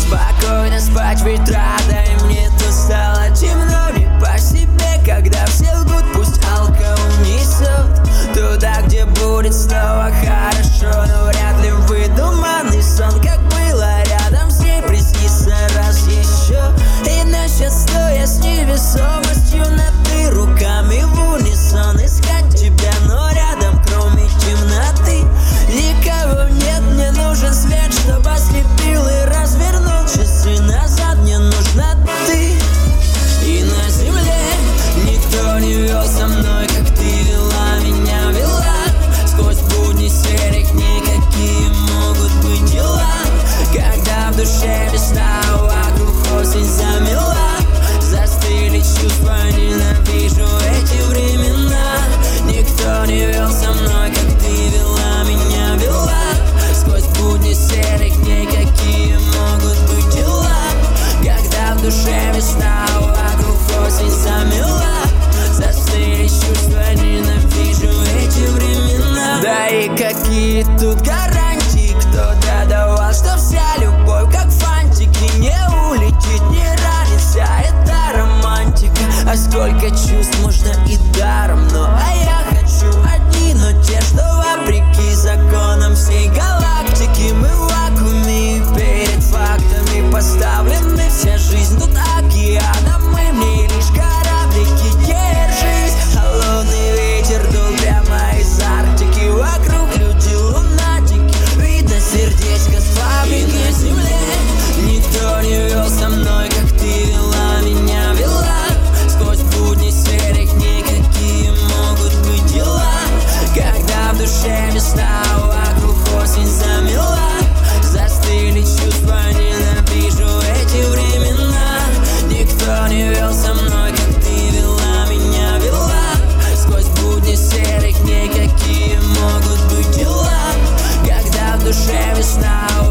Спокойно спать, ведь рада, и мне тут стало темно не по себе, когда все лгут, пусть алка унесет туда, где будет снова хорошо. Но вряд ли выдуманный сон, как было рядом с ней, приснится раз еще. Иначе стоя с невесомостью над ты, руками в унисон искать тебя, но рядом кроме темноты никого нет. Мне нужен свет, чтобы ослепил и развернул часы назад. Мне нужна ты. И на земле никто не вел со мной, как ты вела меня, вела. Сквозь будни серых дней какие могут быть дела, когда в душе весна, вокруг осень замела. Застыли чувства, ненавижу эти времена. Никто не вел со мной, как ты вела меня, вела. Сквозь будни серых дней какие могут быть дела, когда в душе весна, вокруг осень замела. Застыли чувства, ненавижу эти времена. Да и какие тут гарантии, кто-то давал, что вся любовь как фантики не улетит, не ранит вся эта романтика. А сколько чувств можно и даром, но а я хочу одни, но те, что вопреки законам всей галактики. Мы в вакууме и перед фактами поставлены. Вся жизнь тут океаном, мы мне лишь кораблики. Держись, холодный ветер дул прямо из Арктики. Вокруг люди лунатики, видно сердечко с фабрики. И на земле никто не вел со мной, как ты вела меня, вела. Сквозь будни серых дней какие могут быть дела, когда в душе весна, вокруг осень замела. Застыли чувства, ненавижу эти времена. Никто не вел со мной, как ты вела меня, вела. Сквозь будни серых дней какие могут быть дела, когда в душе весна,